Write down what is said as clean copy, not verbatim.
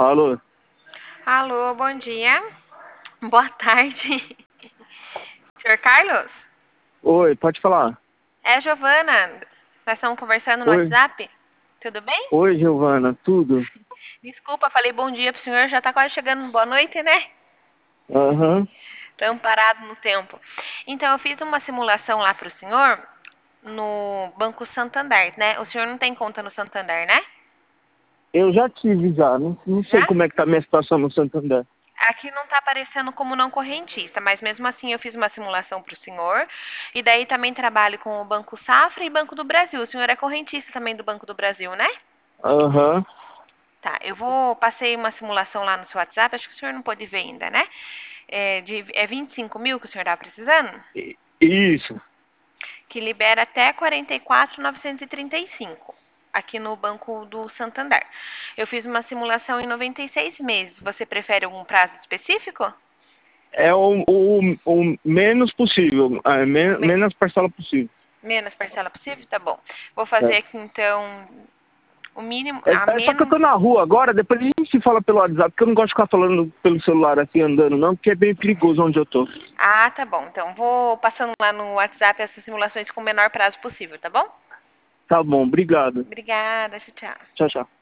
Alô? Alô, bom dia. Boa tarde. Senhor Carlos? Oi, pode falar. É a Giovana. Nós estamos conversando no Oi, WhatsApp. Tudo bem? oi, Giovana, tudo? Desculpa, falei bom dia pro senhor. Já tá quase chegando no boa noite, né? Aham. Estamos parados no tempo. Então, eu fiz uma simulação lá pro senhor no Banco Santander, né? O senhor não tem conta no Santander, né? Eu já tive já, não sei Já? como é que tá a minha situação no Santander. Aqui não está aparecendo como não correntista, mas mesmo assim eu fiz uma simulação para o senhor. E daí também trabalho com o Banco Safra e Banco do Brasil. O senhor é correntista também do Banco do Brasil, né? Aham. Tá, passei uma simulação lá no seu WhatsApp, acho que o senhor não pode ver ainda, né? É 25 mil que o senhor está precisando? Isso. Que libera até 44.935 aqui no Banco do Santander. Eu fiz uma simulação em 96 meses. Você prefere algum prazo específico? É o menos possível, menos parcela possível. Menos parcela possível? Tá bom. Vou fazer É. aqui então o mínimo, a É só que eu menos. tô na rua agora, depois a gente se fala pelo WhatsApp, porque eu não gosto de ficar falando pelo celular assim, andando não, porque é bem perigoso onde eu tô. Ah, tá bom. Então vou passando lá no WhatsApp essas simulações com o menor prazo possível, tá bom? Tá bom, obrigado. Obrigada, tchau, tchau. Tchau, tchau.